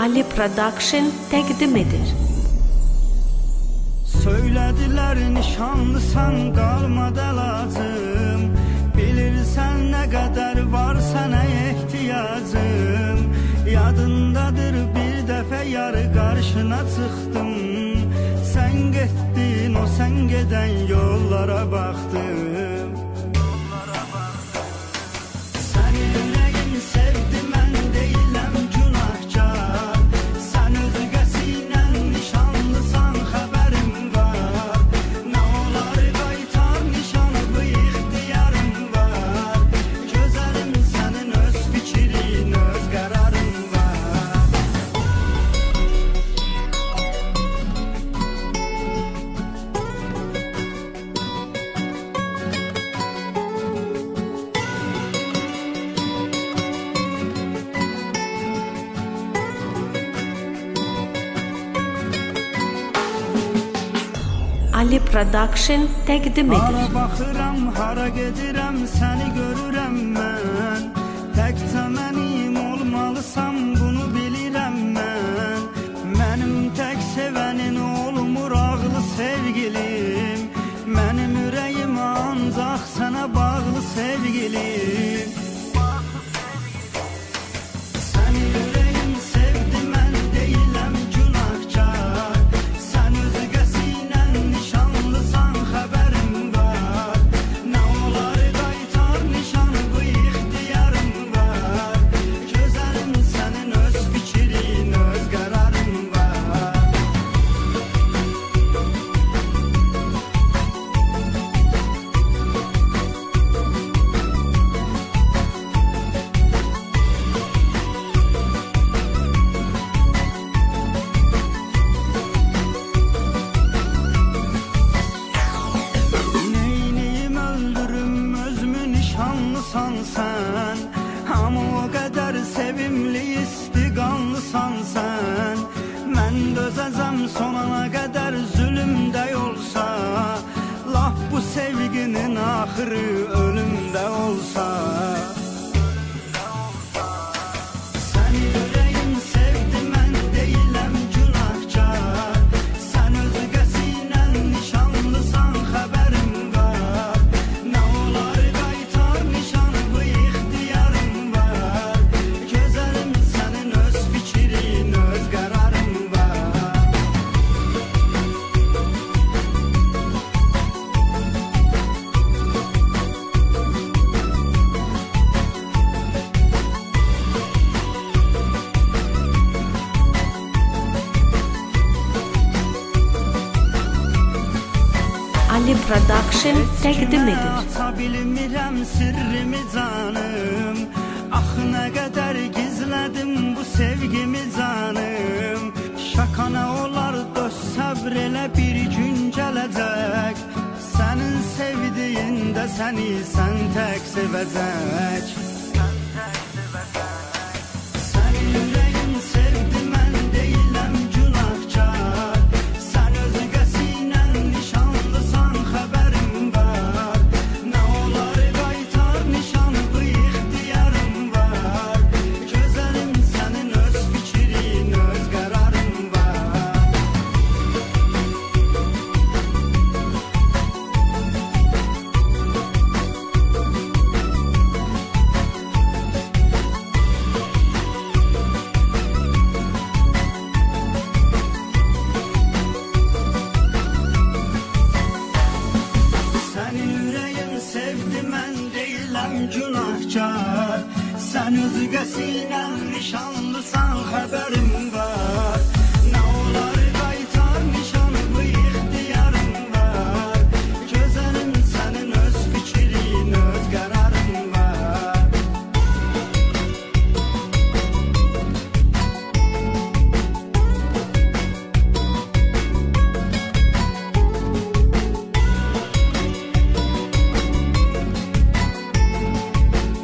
Ali Production təqdim edir. Söylediler nişanlısan qalmadı əlacım. Bilirsən nə qədər var sənə ehtiyacım. Yadındadır bir dəfə yarı qarşına çıxdım. Sən getdin o sən gedən yollara baxdım. Səni ürəyim sevdi mən deyiləm günahkar. Sən özgəsiylə nişanlısan xəbərim var. Nə olar qaytar nişanı bu ixtiyarım var. Gözəlim sənin öz fikrin öz qərarın var. Ali Production təqdim edir. Hara baxıram, hara gedirəm, səni görürəm mən. Təkcə mənim olmalısan, bunu bilirəm mən. Mənim tək sevənin olmur ağlı sevgilim. Mənim ürəyim ancaq sənə bağlı sevgilim. Səni ürəyim sevdi mən deyiləm günahkar. Sən özgəsiylə nişanlısan xəbərim var. Nə olar qaytar nişanı bu ixtiyarım var. Gözəlim sənin öz fikrin öz qərarın var. Neyniyim öldürüm özümü nişanlısan sen. Ama o qədər sevimli istiqanlısan sen. Mən dözəcəm sonana qədər zülümdə olsa. Laf bu sevginin axırı ölümdə olsa. Səni ürəyim sevdi mən deyiləm günahkar. Sən özgəsiylə nişanlısan xəbərim var. Nə olar qaytar nişanı bu ixtiyarım var. Gözəlim sənin öz fikrin öz qərarın var. Ali Production təqdim edir. Aça bilmirəm sirrimi canım. Axı nə qədər gizlədim bu sevgimi canım. Şaka nə olar dost səbr elə bir gün gələcək. Sənin sevdiyində səni sən tək sevəcək. Səni ürəyim sevdi mən deyiləm günahkar. Sən özgəsiylə nişanlısan xəbərim var. Nə olar qaytar nişanı bu ixtiyarım var. Gözəlim sənin öz fikrin öz qərarın var. Sənin ürəyim sevdi mən deyiləm günahkar. Sən özgəsiylə nişanlısan xəbərim var. Nə olar qaytar nişanı bu ixtiyarım var. Gözəlim sənin öz fikrin öz qərarın var.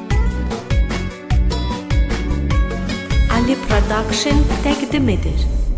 Ali Production təqdim edir.